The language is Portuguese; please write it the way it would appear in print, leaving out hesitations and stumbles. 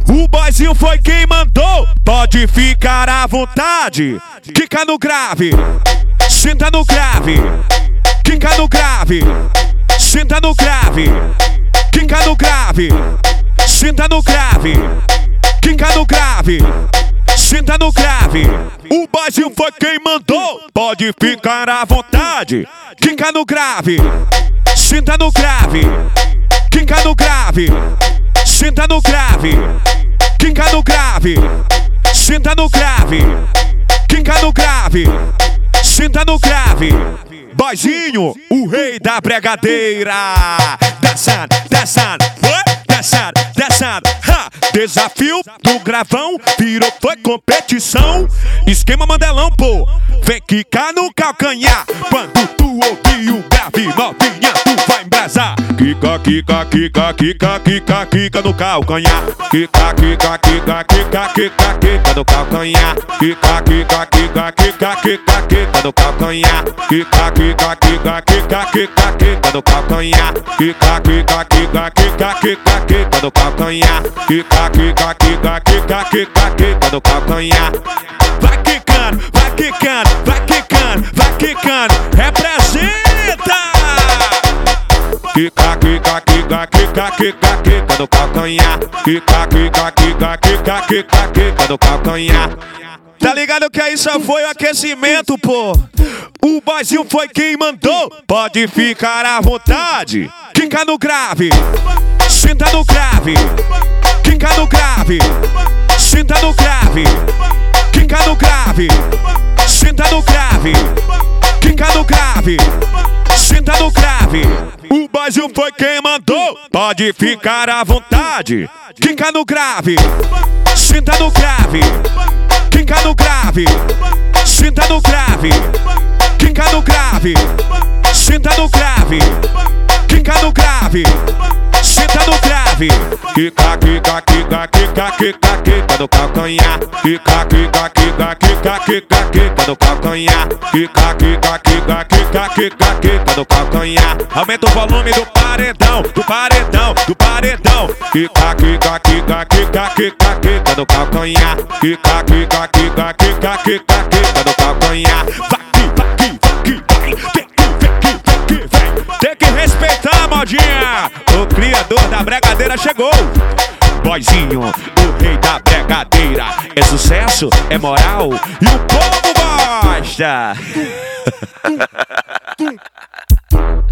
O boyzinho foi quem mandou, pode ficar à vontade. Quica no grave, senta no grave. Quica no grave, senta no grave. Quica no grave, senta no grave. Quica no grave, senta no grave. O boyzinho foi quem mandou, pode ficar à vontade. Quica no grave, senta no grave. Quica no grave, senta no grave. Quica no grave, senta no grave. Quica no grave, senta no grave. Boyzinho, o rei da bregadeira. Dançando, dançando, dançando, dançando. Desafio do gravão, virou, foi competição. Esquema Mandelão, pô, vem quicar no calcanhar. Quando tu ouvir o grave, novinha, tu vai embrasar. Quica, quica, quica, quica, quica, quica no calcanhar. Quica, quica, quica, quica, quica, quica no calcanhar. Quica, quica, quica, quica, quica, quica no calcanhar. Quica, quica, quica, quica, quica, quica no calcanhar. Quica, quica, quica, quica, quica, quica no calcanhar. Quica, quica, quica, quica, quica, quica no calcanhar. Vai quicando, vai quicando, vai quicando, vai quicando. Representa! Quica, quica, quica, quica, quica, quica no calcanhar. Quica, quica, quica, quica, quica, quica no calcanhar. Tá ligado que aí só foi o aquecimento, pô. O boyzinho foi quem mandou, pode ficar à vontade. Quica no grave, senta no grave. Quica no grave, senta no grave. Quica no grave, senta no grave. Quica no grave, senta no grave. O boyzinho foi quem mandou, pode ficar à vontade. Quica no grave, senta no grave. Quica no grave, senta no grave. Quica no grave, senta no grave. Quica no grave, senta no grave. Quica, quica, quica, quica, quica, quica no calcanhar. Quica, quica, quica, quica, quica, quica no calcanhar. Quica, quica, quica, quica, quica, quica no calcanhar. Aumenta o volume do paredão, do paredão, do paredão. Quica, quica, quica, quica, quica, quica no calcanhar. Quica, quica, quica, quica, quica, quica no calcanhar. Tem que respeitar, modinha. O criador da bregadeira chegou. Boyzinho, o rei da bregadeira. É sucesso, é moral e o povo gosta.